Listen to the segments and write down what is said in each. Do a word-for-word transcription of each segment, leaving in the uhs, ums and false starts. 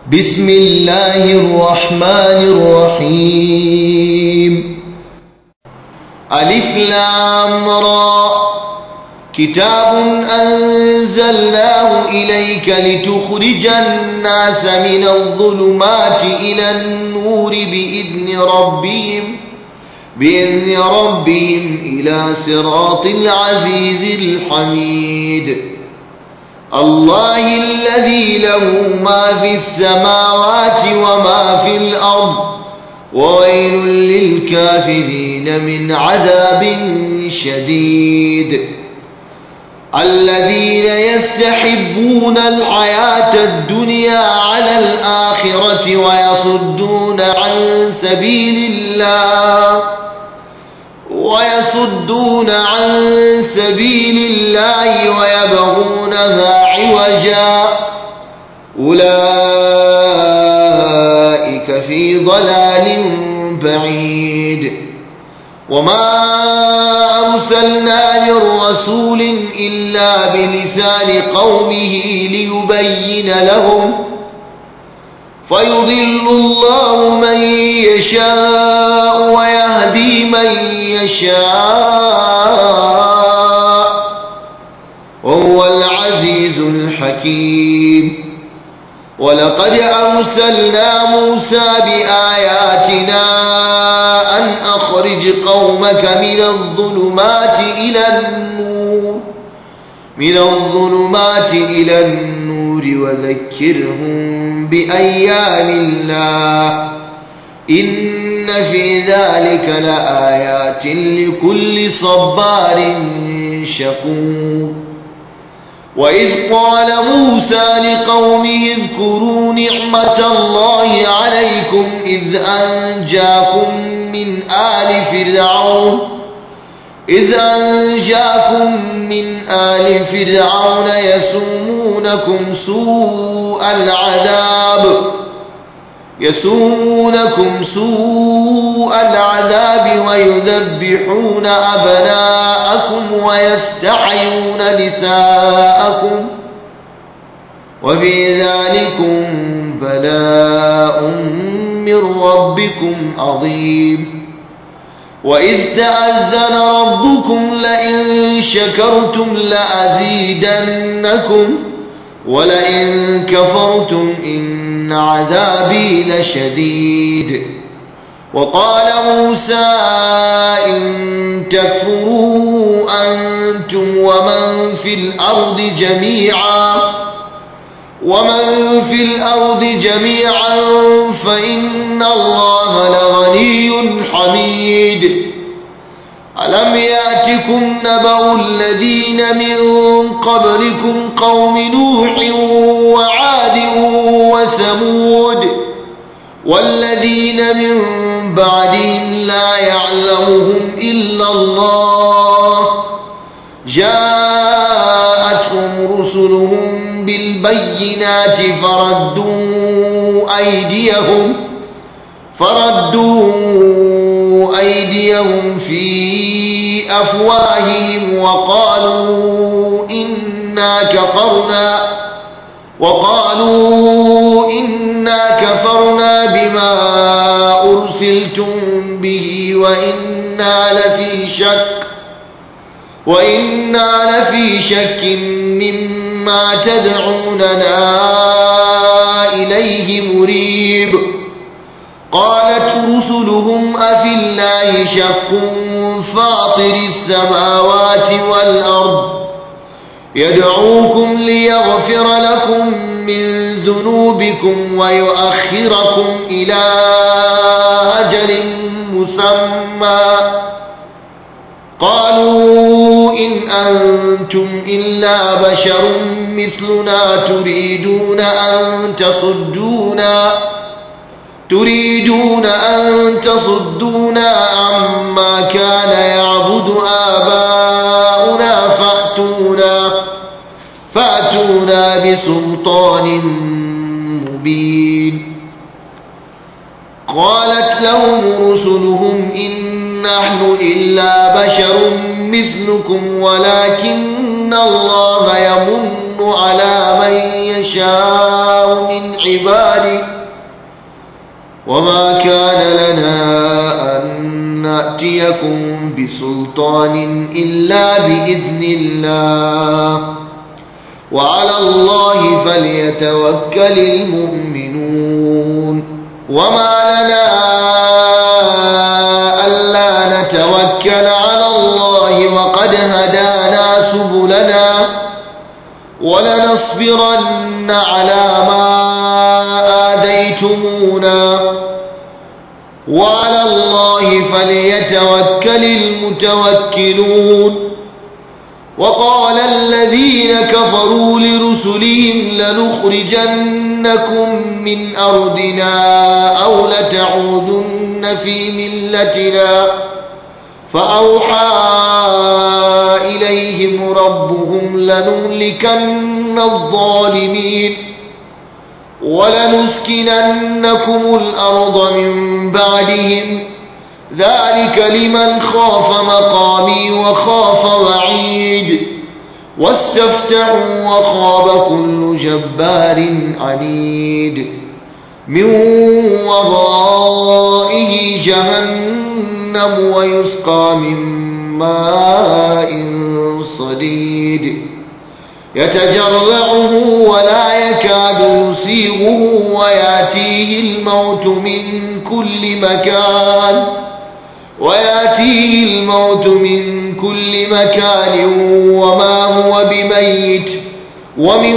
بسم الله الرحمن الرحيم. ألف لام را كتاب أنزلناه إليك لتخرج الناس من الظلمات إلى النور بإذن ربهم بإذن ربهم إلى صراط العزيز الحميد. الله الذي له ما في السماوات وما في الأرض وويل للكافرين من عذاب شديد. الذين يستحبون الحياة الدنيا على الآخرة ويصدون عن سبيل الله ويصدون عن سبيل الله ويبغونها عوجا أولئك في ضلال بعيد. وما أرسلنا من رسول إلا بلسان قومه ليبين لهم فيضل الله من يشاء ويهدي من يشاء وهو العزيز الحكيم. ولقد أرسلنا موسى بآياتنا أن أخرج قومك من الظلمات إلى النور من الظلمات إلى النور وذكرهم بأيام الله إن في ذلك لآيات لكل صبار شكور. وإذ قال موسى لقومه اذكروا نعمة الله عليكم إذ أنجاكم من آل فرعون إذ أنجاكم من آل فرعون يسومونكم سوء العذاب يسومونكم سوء العذاب ويذبحون أبناءكم ويستحيون نساءكم وفي ذلكم بلاء من ربكم عظيم. وإذ تأذن ربكم لئن شكرتم لأزيدنكم ولئن كفرتم إن عذابي لشديد. وقال موسى إن تكفروا أنتم ومن في الأرض جميعا ومن في الأرض جميعا فإن الله لغني حميد. ألم يأتكم نبأ الذين من قبلكم قوم نوح وعاد وثمود والذين من بعدهم لا يعلمهم إلا الله جاءتهم رسلهم بالبينات فردوا أيديهم فردوا أيديهم في أفواههم وقالوا إنا كفرنا وقالوا إنا كفرنا بما أرسلتم به وإنا لفي شك وإنا لفي شك مما تدعوننا إليه مريب. قالت رسلهم أفي الله شك فاطر السماوات والأرض يدعوكم ليغفر لكم من ذنوبكم ويؤخركم إلى أجل مسمى قالوا إن أنتم إلا بشر مثلنا تريدون أن تصدونا تريدون أن تصدونا عما كان يعبد آباؤنا فأتونا فأتونا بسلطان مبين. قالت لهم رسلهم إن نحن إلا بشر مثلكم ولكن الله يمن على من يشاء من عباده وما كان لنا أن نأتيكم بسلطان إلا بإذن الله وعلى الله فليتوكل المؤمنون وما لنا ألا نتوكل على الله وقد هدانا سبلنا ولنصبرن على ما آذيتمونا وعلى الله فليتوكل المتوكلون وقال الذين كفروا لرسلهم لنخرجنكم من أرضنا أو لتعودن في ملتنا فأوحى إليهم ربهم لنهلكن الظالمين ولنسكننكم الأرض من بعدهم ذلك لمن خاف مقامي وخاف وعيد واستفتحوا وخاب كل جبار عنيد من ورائه جهنم ويسقى من ماء صديد يتجرعه ولا يكاد يسيغه ويأتيه الموت من كل مكان ويأتيه الموت من كل مكان وما هو بميت ومن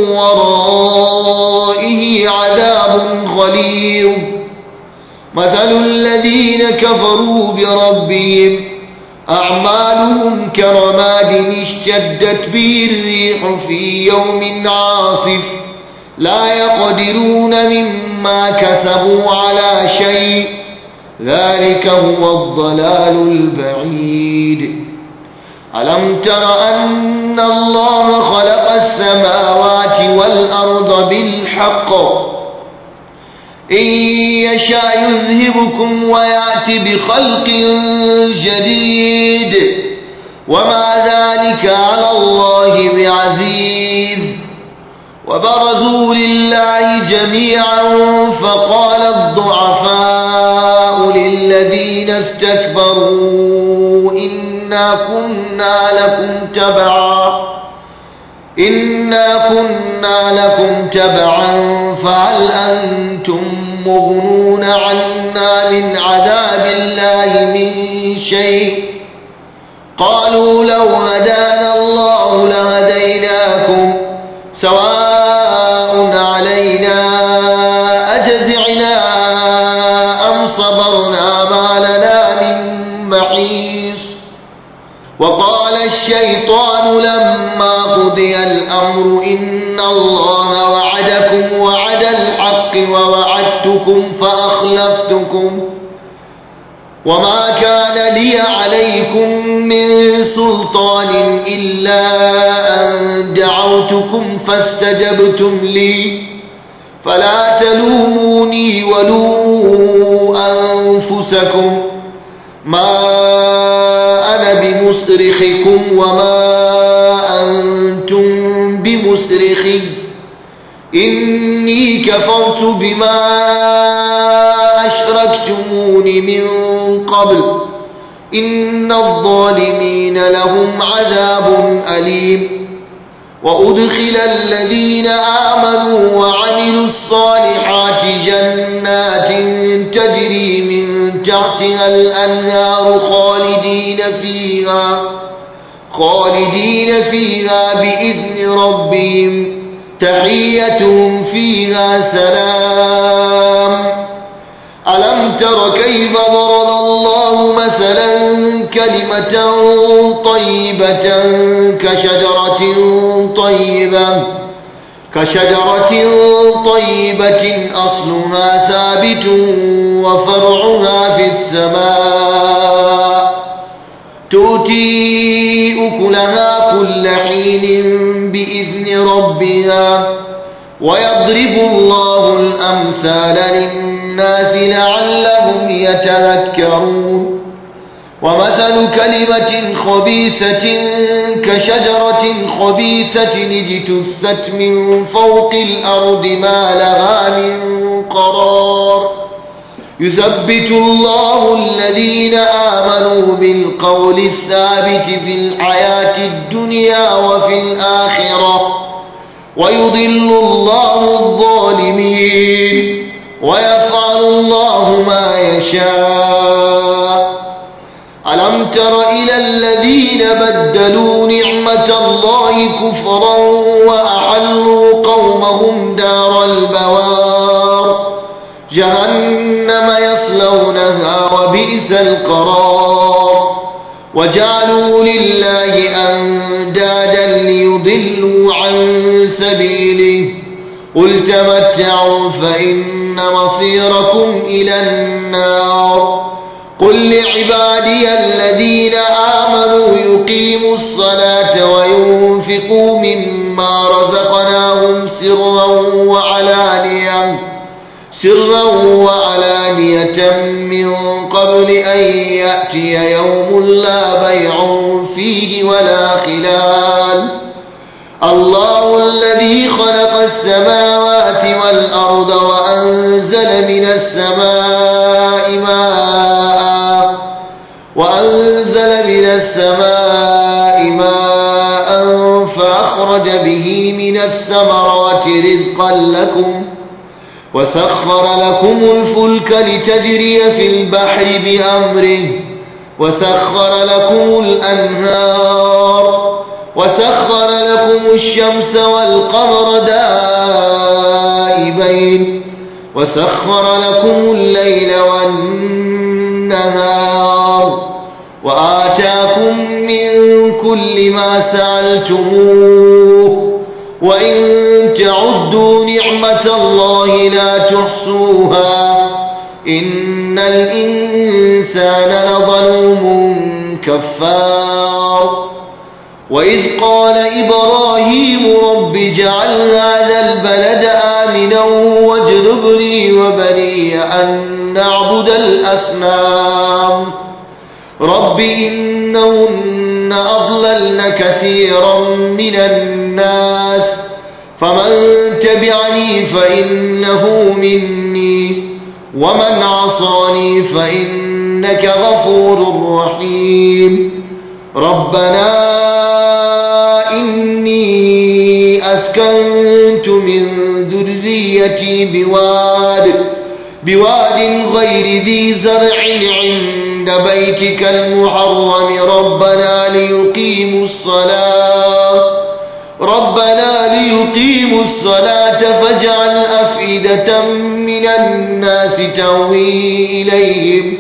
ورائه عذاب غليظ مثل الذين كفروا بربهم أعمالهم كرماد اشتدت به الريح في يوم عاصف لا يقدرون مما كسبوا على شيء ذلك هو الضلال البعيد ألم تر أن الله خلق السماوات والأرض بالحق إن يشاء يذهبكم ويأتي بخلق جديد وما ذلك على الله بعزيز وبرزوا لله جميعا فقال الضعفاء للذين استكبروا إنا كنا لكم تبعا إنا كنا لكم تبعا فهل أنتم مغنون عنا من عذاب الله من شيء قالوا لو هدانا الله لهديناكم سواء علينا أجزعنا أم صبرنا ما لنا من محيص وقال الشيطان لما قضي الأمر إن الله وعدكم وعد الحق ووعدتكم فأخلفتكم وما كان لي عليكم من سلطان إلا أن دعوتكم فاستجبتم لي فلا تلوموني ولوموا أنفسكم ما أنا بمصرخكم وما أنتم بمصرخي إني كفرت بما أشركتمون من قبل إن الظالمين لهم عذاب أليم وأدخل الذين آمنوا وعملوا الصالحات جنات تجري من تحتها الأنهار خالدين فيها خالدين فيها بإذن ربهم تحيتهم فيها سلام ألم تر كيف ضرب الله مثلا كلمة طيبة كشجرة طيبة كشجرة طيبة أصلها ثابت وفرعها في السماء تؤتي أكلها كل حين بإذن ربها ويضرب الله الأمثال للناس لعلهم يتذكرون ومثل كلمة خبيثة كشجرة خبيثة اجتثت من فوق الأرض ما لها من قرار يثبت الله الذين آمنوا بالقول الثابت في الحياة الدنيا وفي الآخرة ويضل الله الظالمين ويفعل الله ما يشاء. ألم تر إلى الذين بدلوا نعمة الله كفرا وأحلوا قومهم دار البوار جهنم يصلونها وبئس القرار وجعلوا لله أندادا ليضلوا عن سبيله قل تمتعوا فإن مصيركم إلى النار قل لعبادي الذين آمنوا يقيموا الصلاة وينفقوا مما رزقناهم سرا وعلانية سرا وعلانية من قبل أن يأتي يوم لا بيع فيه ولا خلال الله الذي خلق السماوات والأرض وأنزل من السماء ماء وأنزل من السماء ماء فأخرج به من الثمرات رزقا لكم وسخر لكم الفلك لتجري في البحر بأمره وسخر لكم الأنهار وسخر لكم الشمس والقمر دائبين وسخر لكم الليل والنهار وآتاكم من كل ما سألتموه وإن تعدوا نعمة الله لا تحصوها إن الإنسان لظلوم كفار وإذ قال إبراهيم رب اجعل هذا البلد آمنا واجنبني وبني أن نعبد الأصنام رب إنهن أضللن كثيرا من الناس فمن تبعني فإنه مني ومن عصاني فإنك غفور رحيم ربنا إني أسكنت من ذريتي بواد بواد غير ذي زرع عند بيتك المحرم ربنا ليقيموا الصلاة ربنا ليقيموا الصلاة فاجعل أفئدة من الناس تهوي إليهم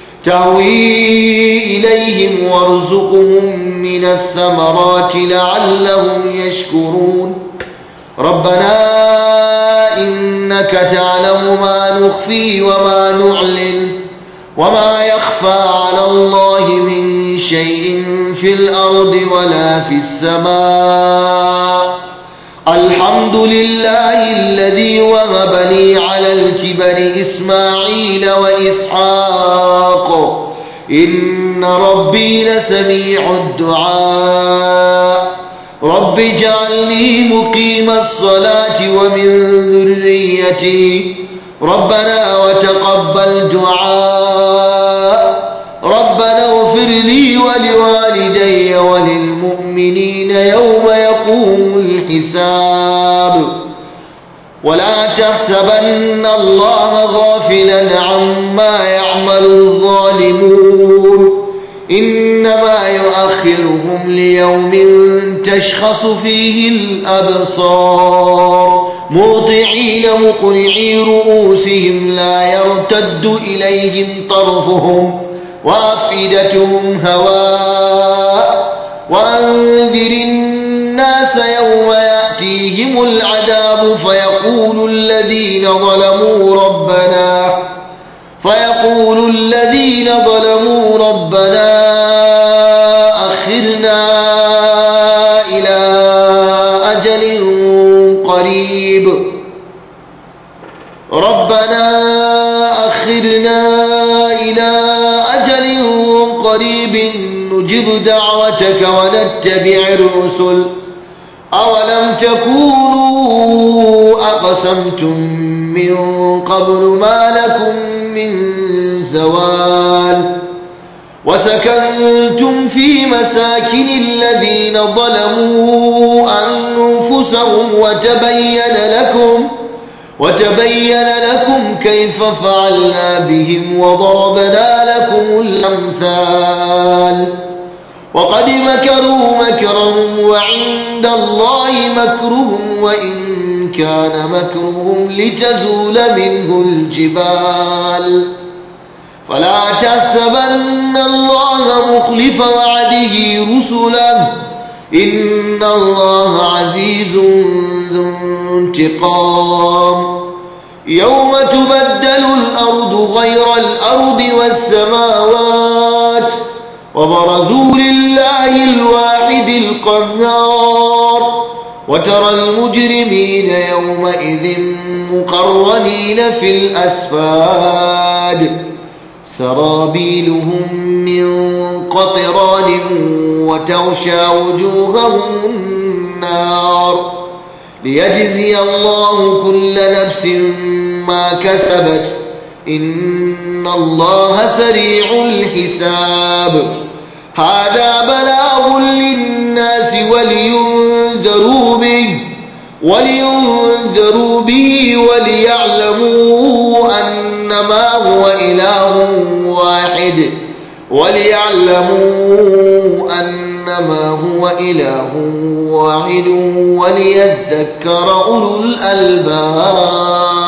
تهوي إليهم وارزقهم من الثمرات لعلهم يشكرون ربنا إنك تعلم ما نخفي وما نعلن وما يخفى على الله من شيء في الأرض ولا في السماء الحمد لله الذي وهب لي على الكبر إسماعيل وإسحاق إن ربي لسميع الدعاء رب اجعلني مقيم الصلاة ومن ذريتي ربنا وتقبل دعاء ربنا اغفر لي ولوالدي وللمؤمنين يوم يقوم الحساب ولا تحسبن الله غافلا عما يعمل الظالمون إنما يؤخرهم ليوم تشخص فيه الأبصار مهطعين مقنعي رؤوسهم لا يرتد إليهم طرفهم وأفئدتهم هواء وأنذر الناس يوم يأتيهم العذاب فيقول الذين ظلموا ربنا فيقول الذين ظلموا ربنا أخرنا إلى أجل قريب ربنا أخرنا إلى أجل قريب نجب دعوتك ونتبع الرسل أولم تكونوا أقسمتم من قبل ما لكم من زوال وسكنتم في مساكن الذين ظلموا أنفسهم وتبين لكم وتبين لكم كيف فعلنا بهم وضربنا لكم الأمثال وقد مكروا مكرهم وعند الله مكرهم وإن كان مكرهم لتزول منه الجبال فلا تحسبن الله مخلف وعده رسله إن الله عزيز ذو انتقام يوم تبدل الأرض غير الأرض والسماوات وبرزوا لله الواحد القهار وترى المجرمين يومئذ مقرنين في الأسفاد سرابيلهم من قطران وتغشى وجوههم النار ليجزي الله كل نفس ما كسبت إن الله سريع الحساب هذا بلاغ للناس ولينذروا به ولينذروا به وليعلموا أنما هو إله واحد وليعلموا أنما هو إله واحد وليذكر أولو الألباب